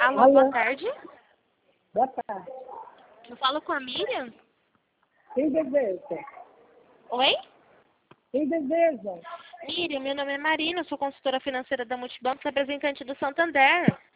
Alô, boa tarde. Boa tarde. Eu falo com a Miriam? Quem deseja? Oi? Quem deseja? Miriam, meu nome é Marina, eu sou consultora financeira da Multibanco, representante do Santander.